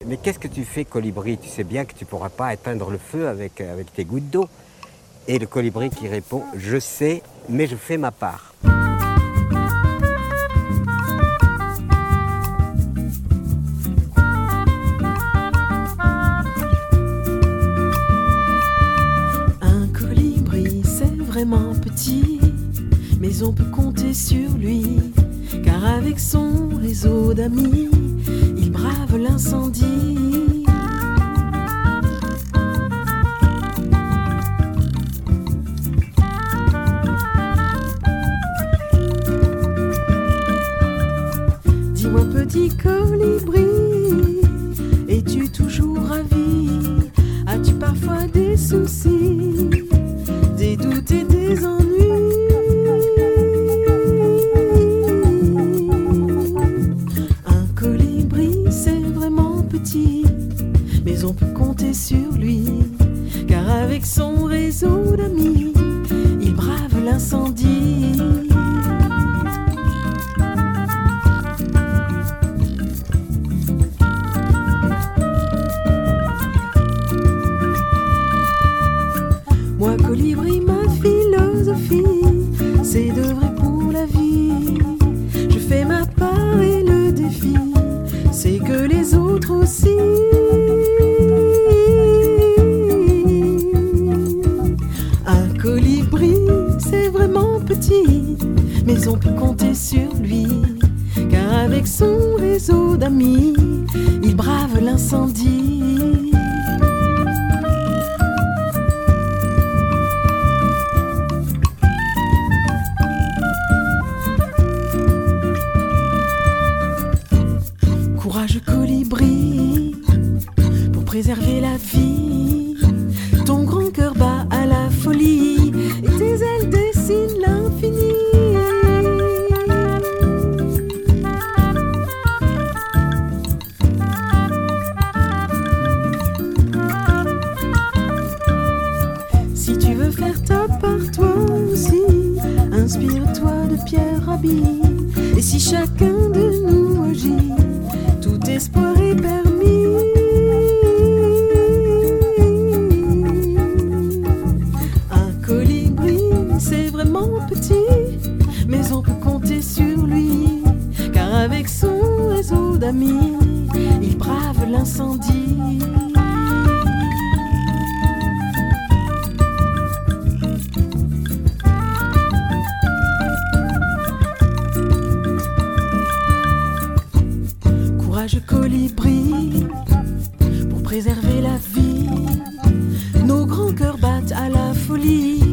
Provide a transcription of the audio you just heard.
Mais qu'est-ce que tu fais, colibri? Tu sais bien que tu ne pourras pas éteindre le feu avec tes gouttes d'eau. Et le colibri qui répond, je sais, mais je fais ma part. Un colibri, c'est vraiment petit, mais on peut compter sur lui, car avec son réseau d'amis, il brave l'incendie. Dis-moi petit colibri, es-tu toujours ravi? As-tu parfois des soucis, des doutes et des ennuis? Un colibri, c'est vraiment petit, mais on peut compter sur lui, car avec son réseau d'amis, il brave l'incendie. Moi, colibri, ma philosophie, c'est d'œuvrer pour la vie. Je fais ma part et le défi, c'est que les autres aussi. Un colibri, c'est vraiment petit, mais on peut compter sur lui, car avec son réseau d'amis, il brave l'incendie. Courage colibri, pour préserver la vie, ton grand cœur bat à la folie, et tes ailes dessinent l'infini. Si tu veux faire ta part toi aussi, inspire-toi de Pierre Rabhi, et si chacun de nous agit, tout espoir est permis. Un colibri, c'est vraiment petit, mais on peut compter sur lui, car avec son réseau d'amis, il brave l'incendie. Courage colibri, pour préserver la vie, nos grands cœurs battent à la folie,